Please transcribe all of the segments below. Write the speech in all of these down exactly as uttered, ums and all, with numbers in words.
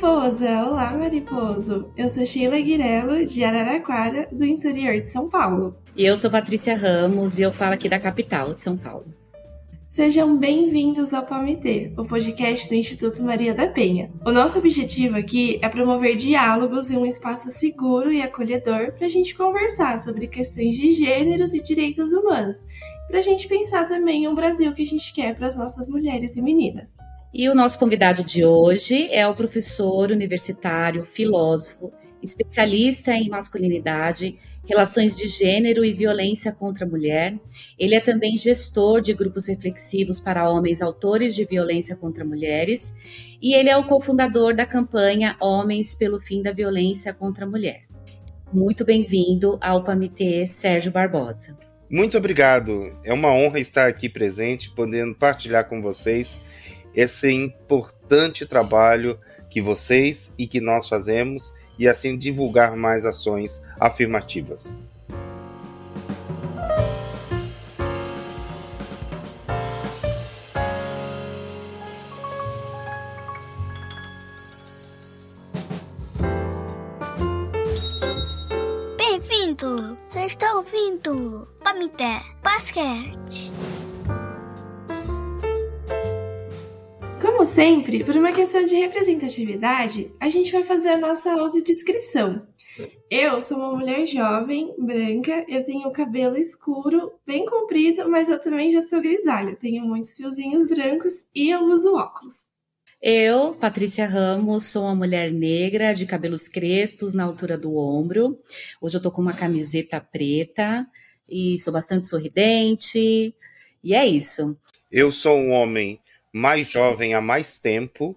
Mariposa! Olá, Mariposo! Eu sou Sheila Guirello, de Araraquara, do interior de São Paulo. E eu sou Patrícia Ramos e eu falo aqui da capital de São Paulo. Sejam bem-vindos ao Palmitê, o podcast do Instituto Maria da Penha. O nosso objetivo aqui é promover diálogos em um espaço seguro e acolhedor para a gente conversar sobre questões de gêneros e direitos humanos, para a gente pensar também em um Brasil que a gente quer para as nossas mulheres e meninas. E o nosso convidado de hoje é o professor universitário, filósofo, especialista em masculinidade, relações de gênero e violência contra a mulher. Ele é também gestor de grupos reflexivos para homens autores de violência contra mulheres e ele é o cofundador da campanha Homens pelo Fim da Violência contra a Mulher. Muito bem-vindo ao Palmitê, Sérgio Barbosa. Muito obrigado. É uma honra estar aqui presente, podendo partilhar com vocês esse importante trabalho que vocês e que nós fazemos e assim divulgar mais ações afirmativas. Bem-vindo! Você está ouvindo Palmitê Basquete. Como sempre, por uma questão de representatividade, a gente vai fazer a nossa audiodescrição. Eu sou uma mulher jovem, branca, eu tenho o cabelo escuro, bem comprido, mas eu também já sou grisalha, tenho muitos fiozinhos brancos e eu uso óculos. Eu, Patrícia Ramos, sou uma mulher negra de cabelos crespos na altura do ombro. Hoje eu tô com uma camiseta preta e sou bastante sorridente, e é isso. Eu sou um homem mais jovem há mais tempo,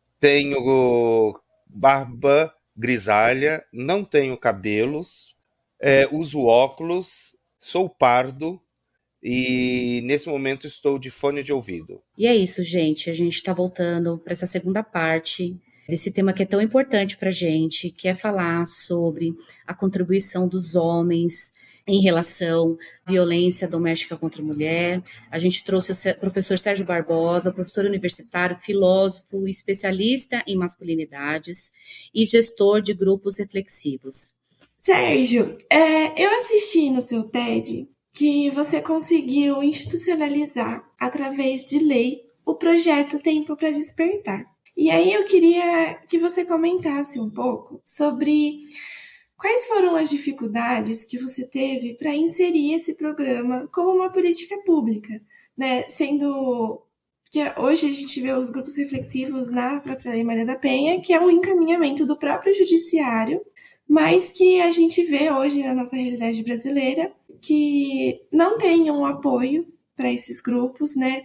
tenho barba grisalha, não tenho cabelos, é, uso óculos, sou pardo e nesse momento estou de fone de ouvido. E é isso, gente, a gente está voltando para essa segunda parte desse tema que é tão importante para a gente, que é falar sobre a contribuição dos homens em relação à violência doméstica contra a mulher. A gente trouxe o professor Sérgio Barbosa, professor universitário, filósofo, especialista em masculinidades e gestor de grupos reflexivos. Sérgio, é, eu assisti no seu TED que você conseguiu institucionalizar, através de lei, o projeto Tempo para Despertar. E aí eu queria que você comentasse um pouco sobre quais foram as dificuldades que você teve para inserir esse programa como uma política pública, né? Sendo que hoje a gente vê os grupos reflexivos na própria Lei Maria da Penha, que é um encaminhamento do próprio judiciário, mas que a gente vê hoje na nossa realidade brasileira que não tem um apoio para esses grupos, né?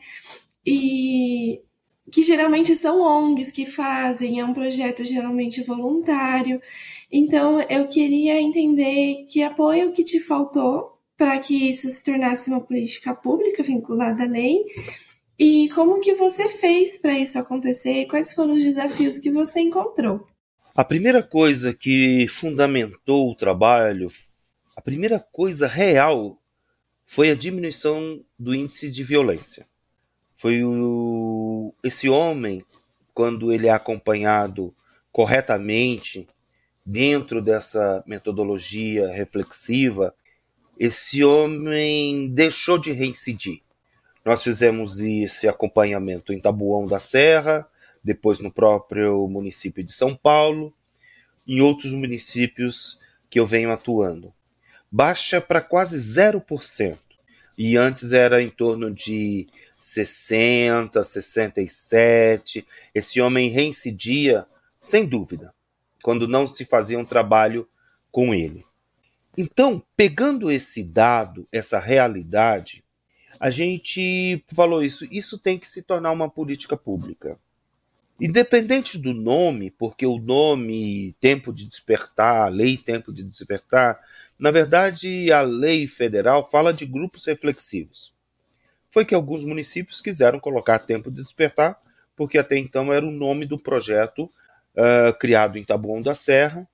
E que geralmente são O N Gs que fazem, é um projeto geralmente voluntário. Então, eu queria entender que apoio que te faltou para que isso se tornasse uma política pública vinculada à lei e como que você fez para isso acontecer e quais foram os desafios que você encontrou. A primeira coisa que fundamentou o trabalho, a primeira coisa real, foi a diminuição do índice de violência. Foi o, esse homem, quando ele é acompanhado corretamente dentro dessa metodologia reflexiva, esse homem deixou de reincidir. Nós fizemos esse acompanhamento em Taboão da Serra, depois no próprio município de São Paulo, em outros municípios que eu venho atuando. Baixa para quase zero por cento. E antes era em torno de sessenta, sessenta e sete. Esse homem reincidia, sem dúvida, quando não se fazia um trabalho com ele. Então, pegando esse dado, essa realidade, a gente falou isso, isso tem que se tornar uma política pública. Independente do nome, porque o nome Tempo de Despertar, a Lei Tempo de Despertar, na verdade a lei federal fala de grupos reflexivos. Foi que alguns municípios quiseram colocar Tempo de Despertar, porque até então era o nome do projeto uh, criado em Taboão da Serra,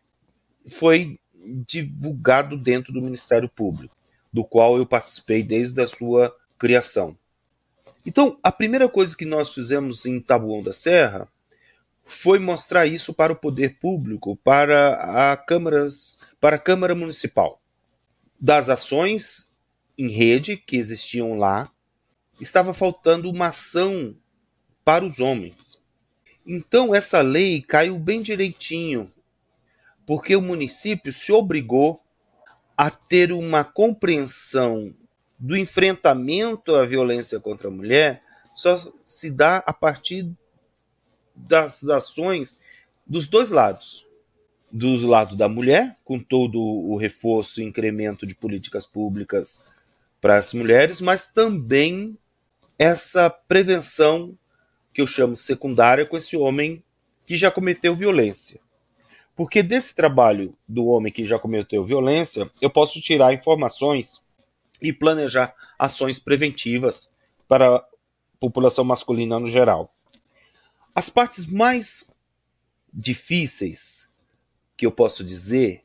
foi divulgado dentro do Ministério Público, do qual eu participei desde a sua criação. Então, a primeira coisa que nós fizemos em Taboão da Serra foi mostrar isso para o poder público, para a câmaras, para a Câmara Municipal. Das ações em rede que existiam lá, estava faltando uma ação para os homens. Então essa lei caiu bem direitinho, porque o município se obrigou a ter uma compreensão do enfrentamento à violência contra a mulher, só se dá a partir das ações dos dois lados. Do lado da mulher, com todo o reforço e incremento de políticas públicas para as mulheres, mas também essa prevenção que eu chamo secundária com esse homem que já cometeu violência. Porque desse trabalho do homem que já cometeu violência, eu posso tirar informações e planejar ações preventivas para a população masculina no geral. As partes mais difíceis que eu posso dizer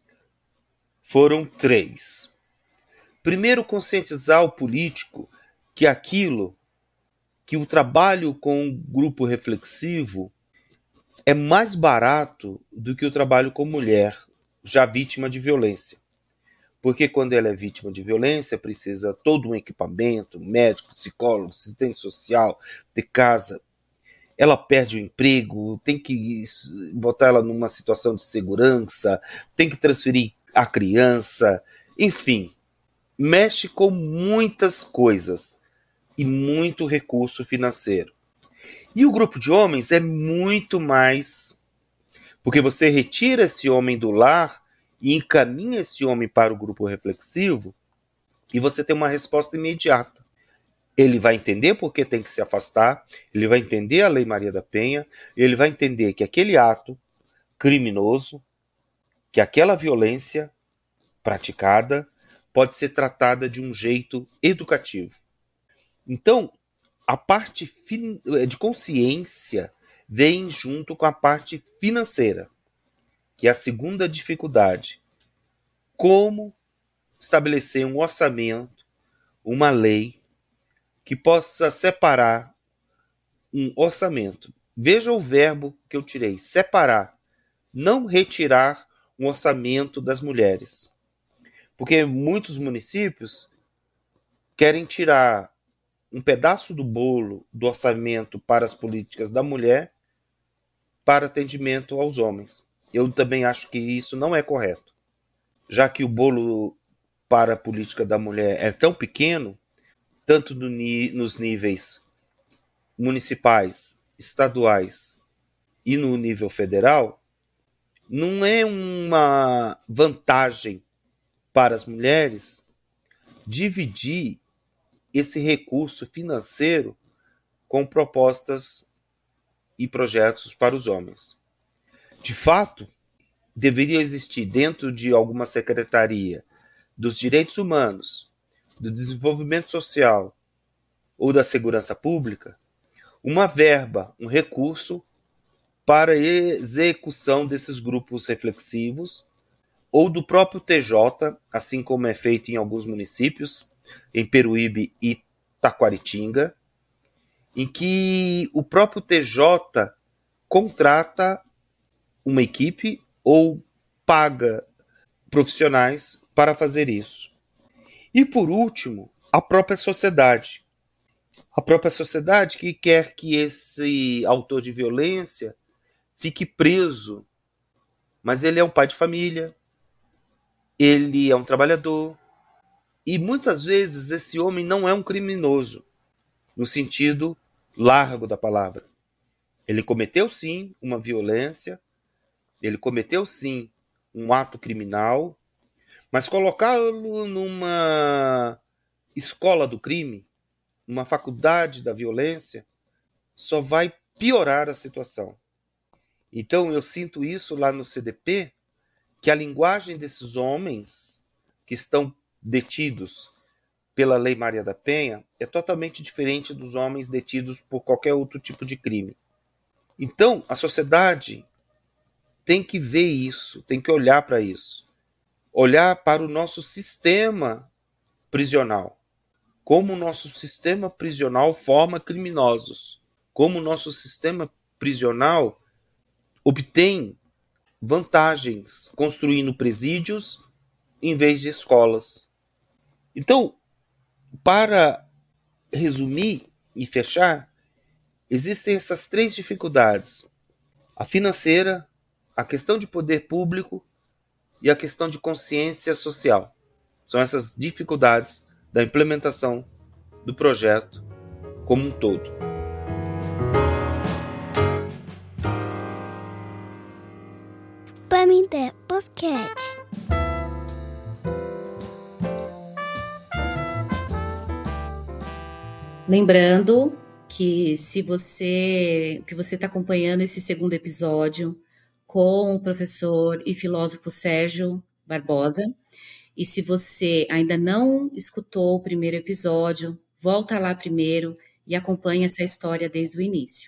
foram três. Primeiro, conscientizar o político que aquilo, que o trabalho com o grupo reflexivo é mais barato do que o trabalho com mulher já vítima de violência. Porque quando ela é vítima de violência, precisa todo um equipamento, médico, psicólogo, assistente social, de casa. Ela perde o emprego, tem que botar ela numa situação de segurança, tem que transferir a criança, enfim, mexe com muitas coisas e muito recurso financeiro. E o grupo de homens é muito mais, porque você retira esse homem do lar e encaminha esse homem para o grupo reflexivo e você tem uma resposta imediata. Ele vai entender por que tem que se afastar, ele vai entender a Lei Maria da Penha, ele vai entender que aquele ato criminoso, que aquela violência praticada pode ser tratada de um jeito educativo. Então, a parte de consciência vem junto com a parte financeira, que é a segunda dificuldade. Como estabelecer um orçamento, uma lei que possa separar um orçamento. Veja o verbo que eu tirei, separar, não retirar um orçamento das mulheres. Porque muitos municípios querem tirar um pedaço do bolo do orçamento para as políticas da mulher para atendimento aos homens. Eu também acho que isso não é correto. Já que o bolo para a política da mulher é tão pequeno, tanto no, nos níveis municipais, estaduais e no nível federal, não é uma vantagem para as mulheres dividir esse recurso financeiro com propostas e projetos para os homens. De fato, deveria existir dentro de alguma secretaria dos direitos humanos, do desenvolvimento social ou da segurança pública, uma verba, um recurso para a execução desses grupos reflexivos, ou do próprio T J, assim como é feito em alguns municípios, em Peruíbe e Taquaritinga, em que o próprio T J contrata uma equipe ou paga profissionais para fazer isso. E por último, a própria sociedade. A própria sociedade que quer que esse autor de violência fique preso, mas ele é um pai de família, ele é um trabalhador, e muitas vezes esse homem não é um criminoso, no sentido largo da palavra. Ele cometeu sim uma violência, ele cometeu sim um ato criminal, mas colocá-lo numa escola do crime, numa faculdade da violência, só vai piorar a situação. Então eu sinto isso lá no C D P, que a linguagem desses homens que estão detidos pela Lei Maria da Penha é totalmente diferente dos homens detidos por qualquer outro tipo de crime. Então, a sociedade tem que ver isso, tem que olhar para isso. Olhar para o nosso sistema prisional. Como o nosso sistema prisional forma criminosos. Como o nosso sistema prisional obtém vantagens construindo presídios em vez de escolas. Então, para resumir e fechar, existem essas três dificuldades: a financeira, a questão de poder público e a questão de consciência social. São essas dificuldades da implementação do projeto como um todo. Pamité Podcast. Lembrando que se você que você está acompanhando esse segundo episódio com o professor e filósofo Sérgio Barbosa, e se você ainda não escutou o primeiro episódio, volta lá primeiro e acompanha essa história desde o início.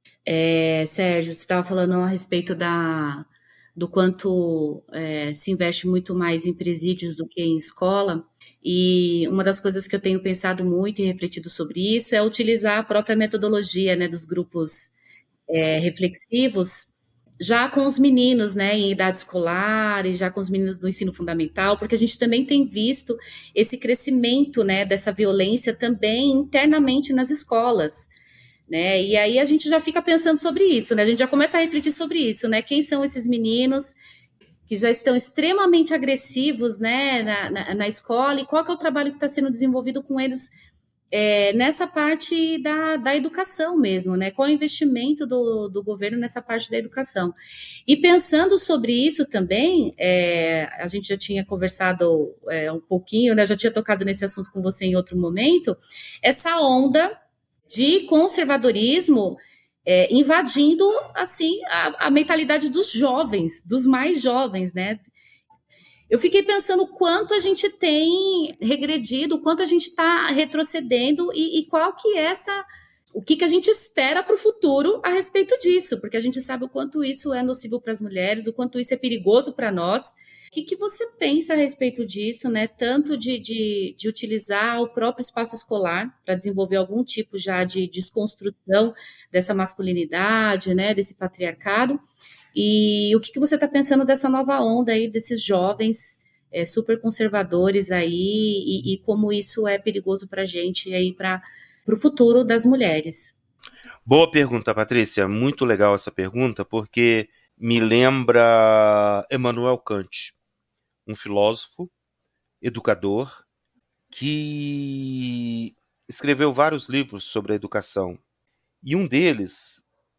É, Sérgio, você estava falando a respeito da, do quanto é, se investe muito mais em presídios do que em escola, e uma das coisas que eu tenho pensado muito e refletido sobre isso é utilizar a própria metodologia, né, dos grupos é, reflexivos, já com os meninos, né, em idade escolar e já com os meninos do ensino fundamental, porque a gente também tem visto esse crescimento, né, dessa violência também internamente nas escolas, né, e aí a gente já fica pensando sobre isso, né, a gente já começa a refletir sobre isso, né, quem são esses meninos que já estão extremamente agressivos, né, na, na, na escola, e qual que é o trabalho que está sendo desenvolvido com eles É, nessa parte da, da educação mesmo, né? Qual é o investimento do, do governo nessa parte da educação? E pensando sobre isso também, é, a gente já tinha conversado é, um pouquinho, né? Já tinha tocado nesse assunto com você em outro momento, essa onda de conservadorismo é, invadindo, assim, a, a mentalidade dos jovens, dos mais jovens, né? Eu fiquei pensando o quanto a gente tem regredido, o quanto a gente está retrocedendo e, e qual que é essa, o que, que a gente espera para o futuro a respeito disso, porque a gente sabe o quanto isso é nocivo para as mulheres, o quanto isso é perigoso para nós. O que, que você pensa a respeito disso, né? Tanto de, de, de utilizar o próprio espaço escolar para desenvolver algum tipo já de desconstrução dessa masculinidade, né? Desse patriarcado. E o que, que você está pensando dessa nova onda aí, desses jovens é, super conservadores aí, e, e como isso é perigoso para a gente aí, para o futuro das mulheres? Boa pergunta, Patrícia. Muito legal essa pergunta, porque me lembra Immanuel Kant, um filósofo, educador, que escreveu vários livros sobre a educação. E um deles,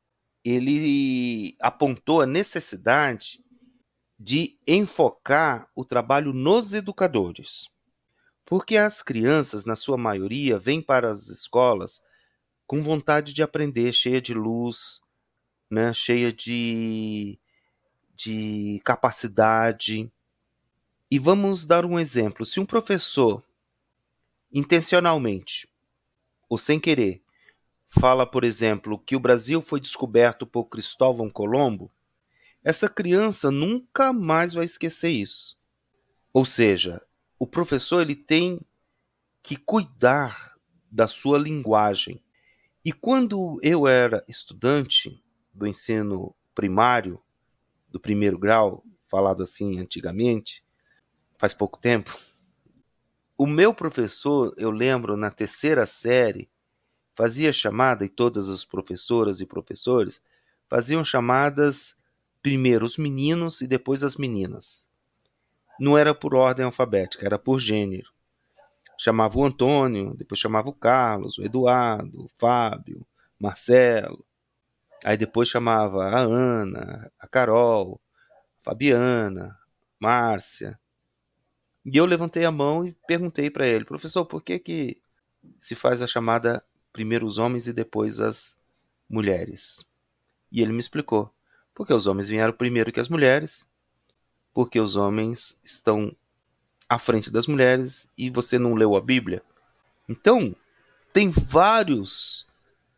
ele apontou a necessidade de enfocar o trabalho nos educadores. Porque as crianças, na sua maioria, vêm para as escolas com vontade de aprender, cheia de luz, né, cheia de, de capacidade. E vamos dar um exemplo. Se um professor, intencionalmente ou sem querer, fala, por exemplo, que o Brasil foi descoberto por Cristóvão Colombo, essa criança nunca mais vai esquecer isso. Ou seja, o professor ele tem que cuidar da sua linguagem. E quando eu era estudante do ensino primário, do primeiro grau, falado assim antigamente, faz pouco tempo, o meu professor, eu lembro, na terceira série, fazia chamada, e todas as professoras e professores faziam chamadas, primeiro os meninos e depois as meninas. Não era por ordem alfabética, era por gênero. Chamava o Antônio, depois chamava o Carlos, o Eduardo, o Fábio, Marcelo. Aí depois chamava a Ana, a Carol, a Fabiana, Márcia. E eu levantei a mão e perguntei para ele, professor, por que que se faz a chamada primeiro os homens e depois as mulheres? E ele me explicou. Porque os homens vieram primeiro que as mulheres, porque os homens estão à frente das mulheres e você não leu a Bíblia. Então, tem vários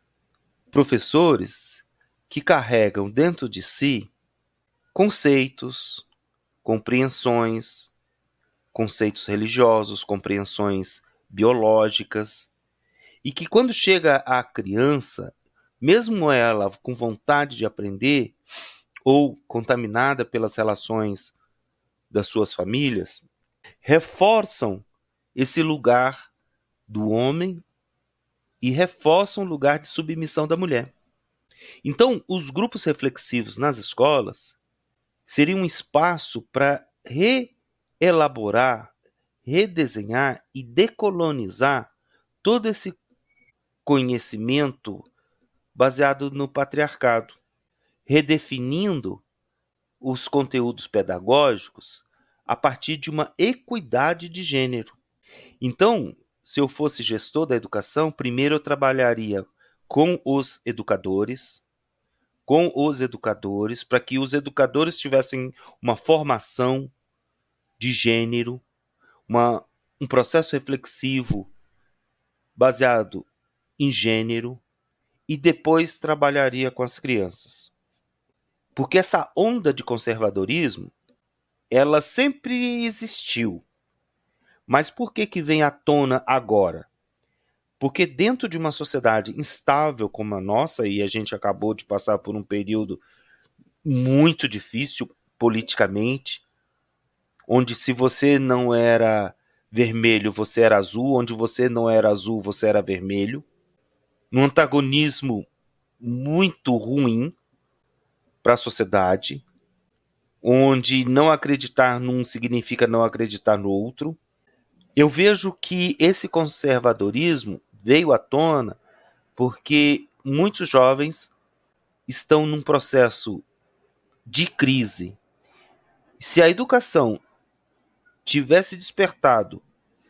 professores que carregam dentro de si conceitos, compreensões, conceitos religiosos, compreensões biológicas, e que quando chega a criança, mesmo ela com vontade de aprender, ou contaminada pelas relações das suas famílias, reforçam esse lugar do homem e reforçam o lugar de submissão da mulher. Então, os grupos reflexivos nas escolas seriam um espaço para reelaborar, redesenhar e decolonizar todo esse conhecimento baseado no patriarcado, redefinindo os conteúdos pedagógicos a partir de uma equidade de gênero. Então, se eu fosse gestor da educação, primeiro eu trabalharia com os educadores, com os educadores, para que os educadores tivessem uma formação de gênero, uma, um processo reflexivo baseado em gênero, e depois trabalharia com as crianças. Porque essa onda de conservadorismo, ela sempre existiu. Mas por que que vem à tona agora? Porque dentro de uma sociedade instável como a nossa, e a gente acabou de passar por um período muito difícil politicamente, onde se você não era vermelho, você era azul, onde você não era azul, você era vermelho, num antagonismo muito ruim para a sociedade, onde não acreditar num significa não acreditar no outro. Eu vejo que esse conservadorismo veio à tona porque muitos jovens estão num processo de crise. Se a educação tivesse despertado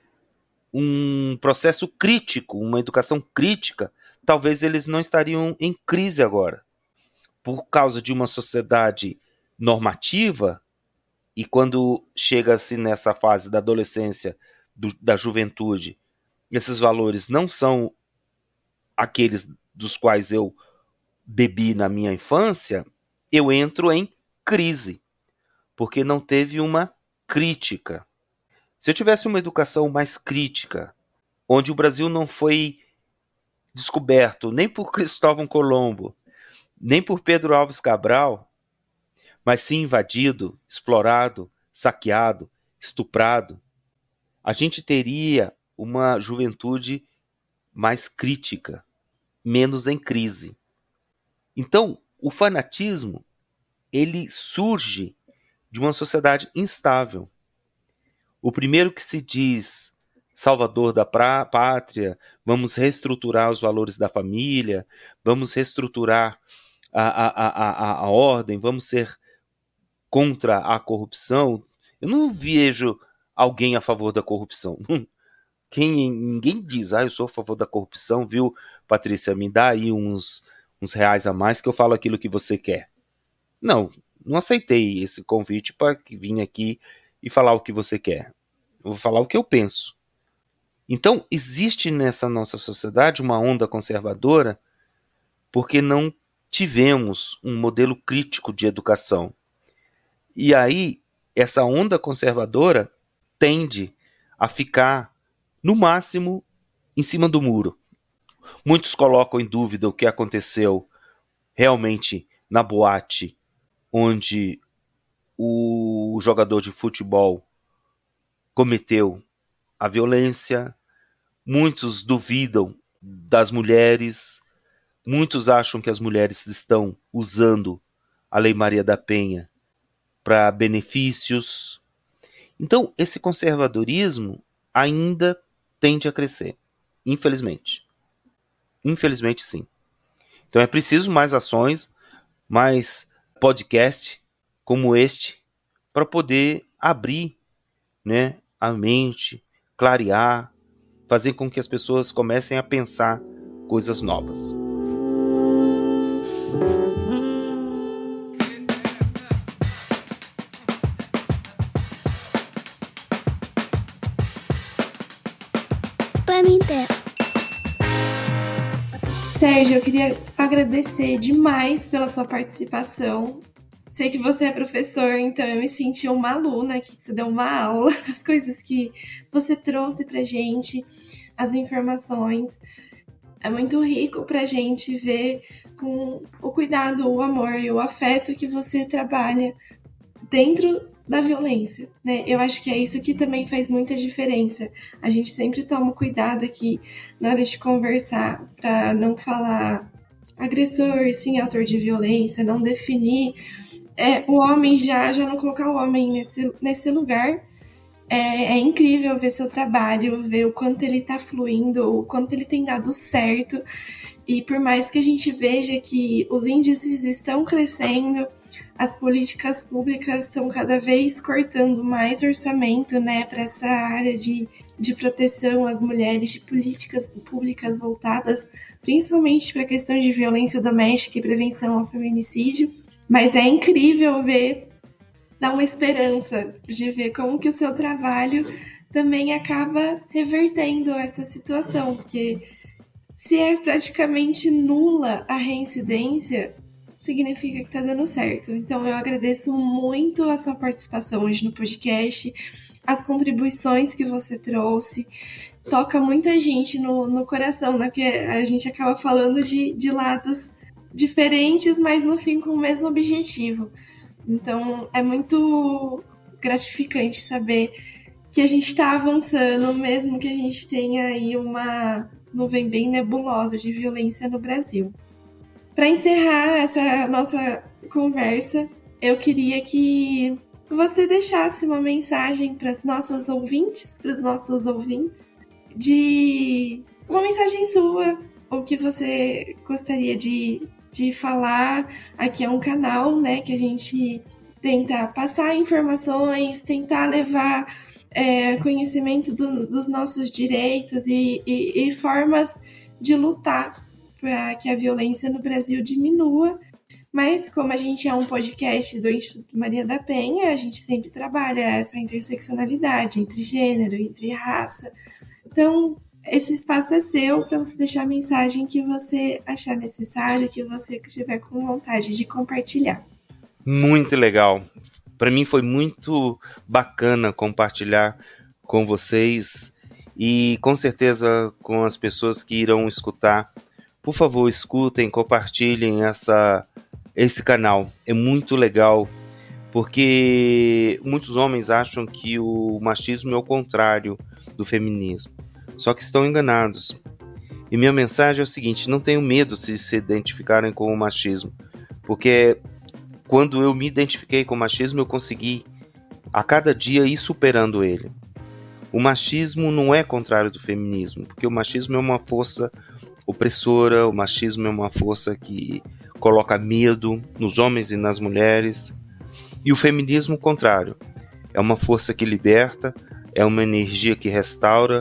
um processo crítico, uma educação crítica, talvez eles não estariam em crise agora. Por causa de uma sociedade normativa, e quando chega-se nessa fase da adolescência, do, da juventude, esses valores não são aqueles dos quais eu bebi na minha infância, eu entro em crise, porque não teve uma crítica. Se eu tivesse uma educação mais crítica, onde o Brasil não foi descoberto nem por Cristóvão Colombo, nem por Pedro Álvares Cabral, mas sim invadido, explorado, saqueado, estuprado, a gente teria uma juventude mais crítica, menos em crise. Então, o fanatismo, ele surge de uma sociedade instável. O primeiro que se diz salvador da pra- pátria, vamos reestruturar os valores da família, vamos reestruturar a, a, a, a, a ordem, vamos ser contra a corrupção. Eu não vejo alguém a favor da corrupção. Quem, ninguém diz, ah, eu sou a favor da corrupção, viu, Patrícia, me dá aí uns, uns reais a mais que eu falo aquilo que você quer. Não, não aceitei esse convite para vir aqui e falar o que você quer. Eu vou falar o que eu penso. Então, existe nessa nossa sociedade uma onda conservadora porque não tivemos um modelo crítico de educação. E aí, essa onda conservadora tende a ficar, no máximo, em cima do muro. Muitos colocam em dúvida o que aconteceu realmente na boate, onde o jogador de futebol cometeu a violência. Muitos duvidam das mulheres, muitos acham que as mulheres estão usando a Lei Maria da Penha para benefícios. Então, esse conservadorismo ainda tende a crescer, infelizmente. Infelizmente, sim. Então, é preciso mais ações, mais podcast como este, para poder abrir, né, a mente, clarear, fazer com que as pessoas comecem a pensar coisas novas. Sérgio, eu queria agradecer demais pela sua participação. Sei que você é professor, então eu me senti uma aluna aqui, que você deu uma aula, as coisas que você trouxe pra gente, as informações. É muito rico pra gente ver com o cuidado, o amor e o afeto que você trabalha dentro da violência, né? Eu acho que é isso que também faz muita diferença. A gente sempre toma cuidado aqui na hora de conversar para não falar agressor, sim, autor de violência, não definir é, o homem já, já não colocar o homem nesse, nesse lugar. É, é incrível ver seu trabalho, ver o quanto ele tá fluindo, o quanto ele tem dado certo. E por mais que a gente veja que os índices estão crescendo, as políticas públicas estão cada vez cortando mais orçamento, né, para essa área de, de proteção às mulheres, de políticas públicas voltadas principalmente para a questão de violência doméstica e prevenção ao feminicídio. Mas é incrível ver, dá uma esperança de ver como que o seu trabalho também acaba revertendo essa situação, porque se é praticamente nula a reincidência, significa que está dando certo. Então eu agradeço muito a sua participação hoje no podcast, as contribuições que você trouxe, toca muita gente no, no coração, né? Porque a gente acaba falando de, de lados diferentes, mas no fim com o mesmo objetivo. Então é muito gratificante saber que a gente está avançando, mesmo que a gente tenha aí uma nuvem bem nebulosa de violência no Brasil. Para encerrar essa nossa conversa, eu queria que você deixasse uma mensagem para as nossas ouvintes, para os nossos ouvintes, de uma mensagem sua, o que você gostaria de, de falar. Aqui é um canal, né, que a gente tenta passar informações, tentar levar é, conhecimento do, dos nossos direitos e, e, e formas de lutar para que a violência no Brasil diminua. Mas como a gente é um podcast do Instituto Maria da Penha, a gente sempre trabalha essa interseccionalidade entre gênero, entre raça. Então, esse espaço é seu para você deixar a mensagem que você achar necessário, que você tiver com vontade de compartilhar. Muito legal. Para mim foi muito bacana compartilhar com vocês e com certeza com as pessoas que irão escutar. Por favor, escutem, compartilhem essa, esse canal. É muito legal, porque muitos homens acham que o machismo é o contrário do feminismo. Só que estão enganados. E minha mensagem é o seguinte: não tenham medo se se identificarem com o machismo, porque quando eu me identifiquei com o machismo, eu consegui a cada dia ir superando ele. O machismo não é contrário do feminismo, porque o machismo é uma força opressora, o machismo é uma força que coloca medo nos homens e nas mulheres. E o feminismo, o contrário, é uma força que liberta, é uma energia que restaura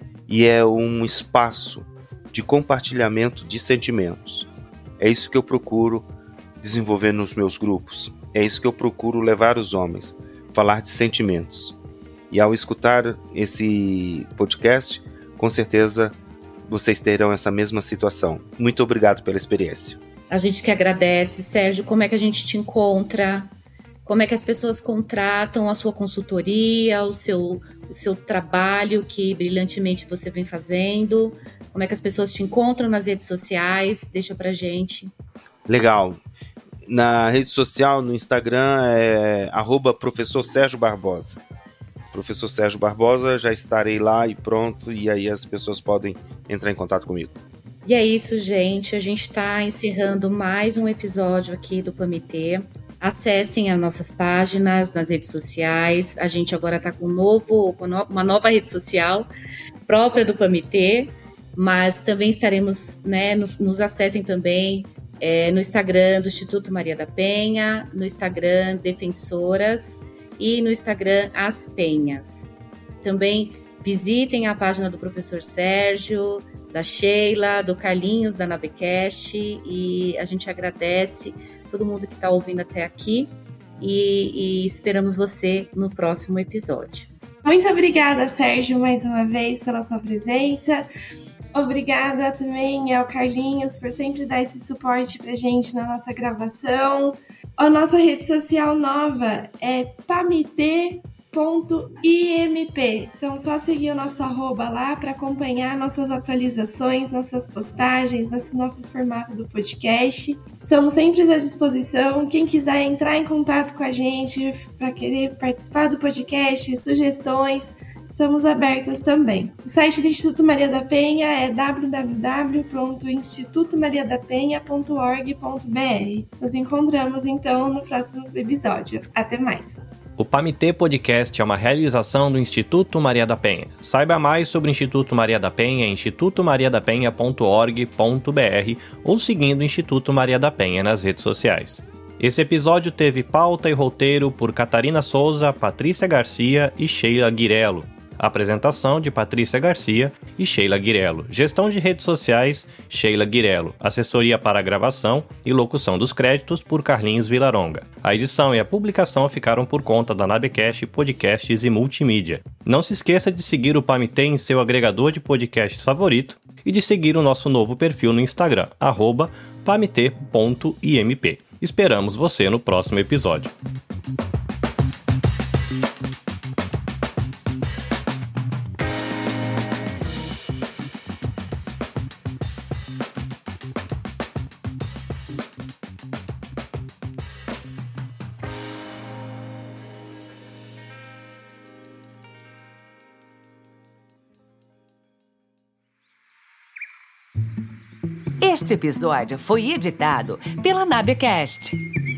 e é um espaço de compartilhamento de sentimentos. É isso que eu procuro desenvolver nos meus grupos. É isso que eu procuro levar os homens, falar de sentimentos. E ao escutar esse podcast, com certeza vocês terão essa mesma situação. Muito obrigado pela experiência. A gente que agradece. Sérgio, como é que a gente te encontra? Como é que as pessoas contratam a sua consultoria, o seu, o seu trabalho que brilhantemente você vem fazendo? Como é que as pessoas te encontram nas redes sociais? Deixa pra gente. Legal. Na rede social, no Instagram, é arroba professor Sérgio Barbosa. Professor Sérgio Barbosa, já estarei lá e pronto, e aí as pessoas podem entrar em contato comigo. E é isso, gente. A gente está encerrando mais um episódio aqui do Pamitê. Acessem as nossas páginas nas redes sociais. A gente agora está com um novo, uma nova rede social própria do Pamitê, mas também estaremos, né, nos, nos acessem também é, no Instagram do Instituto Maria da Penha, no Instagram Defensoras e no Instagram As Penhas. Também visitem a página do professor Sérgio, da Sheila, do Carlinhos, da Navecast, e a gente agradece todo mundo que está ouvindo até aqui e, e esperamos você no próximo episódio. Muito obrigada, Sérgio, mais uma vez pela sua presença. Obrigada também ao Carlinhos por sempre dar esse suporte pra gente na nossa gravação. A nossa rede social nova é pamitê ponto i m p. Então, só seguir o nosso arroba lá para acompanhar nossas atualizações, nossas postagens, nosso novo formato do podcast. Estamos sempre à disposição. Quem quiser entrar em contato com a gente para querer participar do podcast, sugestões, estamos abertas também. O site do Instituto Maria da Penha é w w w ponto instituto maria da penha ponto org ponto b r. Nos encontramos, então, no próximo episódio. Até mais! O PAMITê Podcast é uma realização do Instituto Maria da Penha. Saiba mais sobre o Instituto Maria da Penha em instituto maria da penha ponto org ponto b r ou seguindo o Instituto Maria da Penha nas redes sociais. Esse episódio teve pauta e roteiro por Catarina Souza, Patrícia Garcia e Sheila Guirello. Apresentação de Patrícia Garcia e Sheila Guirello. Gestão de redes sociais, Sheila Guirello. Assessoria para a gravação e locução dos créditos por Carlinhos Vilaronga. A edição e a publicação ficaram por conta da Nabecast Podcasts e Multimídia. Não se esqueça de seguir o PAMITê em seu agregador de podcasts favorito e de seguir o nosso novo perfil no Instagram, arroba pamite ponto i m p. Esperamos você no próximo episódio. Este episódio foi editado pela Nabecast.